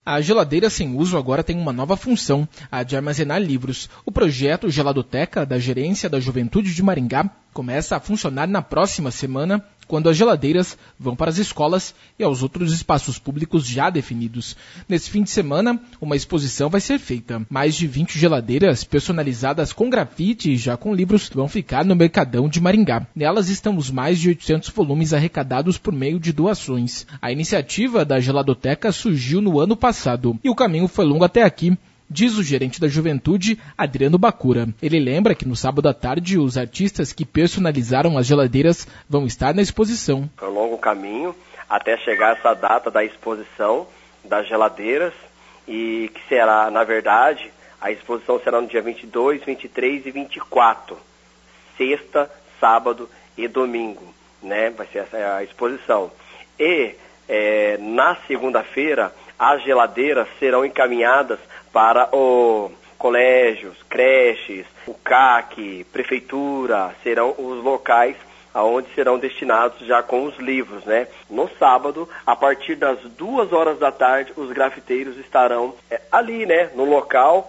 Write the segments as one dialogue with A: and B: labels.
A: A geladeira sem uso agora tem uma nova função, a de armazenar livros. O projeto Geladoteca, da Gerência da Juventude de Maringá, começa a funcionar na próxima semana, quando as geladeiras vão para as escolas e aos outros espaços públicos já definidos. Nesse fim de semana, uma exposição vai ser feita. Mais de 20 geladeiras personalizadas com grafite e já com livros vão ficar no Mercadão de Maringá. Nelas estão os mais de 800 volumes arrecadados por meio de doações. A iniciativa da Geladoteca surgiu no ano passado e o caminho foi longo até aqui, diz o gerente da Juventude, Adriano Bacura. Ele lembra que no sábado à tarde os artistas que personalizaram as geladeiras vão estar na exposição.
B: Foi um longo caminho até chegar essa data da exposição das geladeiras e que será, na verdade, a exposição será no dia 22, 23 e 24, sexta, sábado e domingo, né? Vai ser essa a exposição. E na segunda-feira as geladeiras serão encaminhadas para os colégios, creches, o CAC, prefeitura, serão os locais aonde serão destinados já com os livros, né? No sábado, a partir das 2 horas da tarde, os grafiteiros estarão ali, né? No local,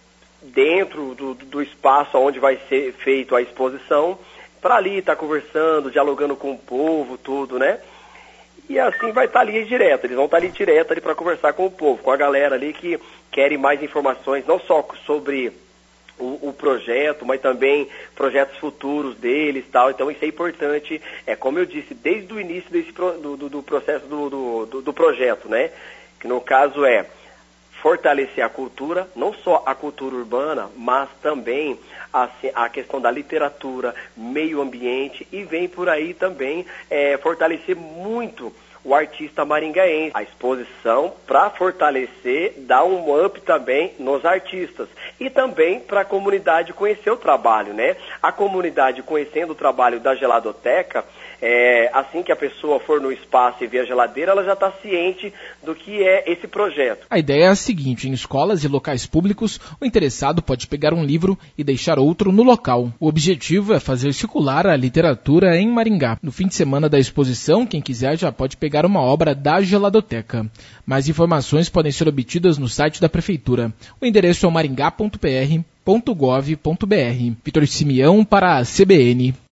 B: dentro do espaço onde vai ser feita a exposição, para ali estar conversando, dialogando com o povo, tudo, né? E assim vai estar ali direto, eles vão estar ali direto ali para conversar com o povo, com a galera ali que querem mais informações, não só sobre o projeto, mas também projetos futuros deles e tal. Então isso é importante, como eu disse, desde o início do processo do projeto, né? Que no caso fortalecer a cultura, não só a cultura urbana, mas também a questão da literatura, meio ambiente, e vem por aí também fortalecer muito o artista maringaense. A exposição, para fortalecer, dá um up também nos artistas e também para a comunidade conhecer o trabalho, né? A comunidade conhecendo o trabalho da Geladoteca, assim que a pessoa for no espaço e ver a geladeira, ela já está ciente do que é esse projeto.
A: A ideia é a seguinte: em escolas e locais públicos, o interessado pode pegar um livro e deixar outro no local. O objetivo é fazer circular a literatura em Maringá. No fim de semana da exposição, quem quiser já pode pegar uma obra da Geladoteca. Mais informações podem ser obtidas no site da Prefeitura. O endereço é maringá.pr.gov.br. Vitor Simeão para a CBN.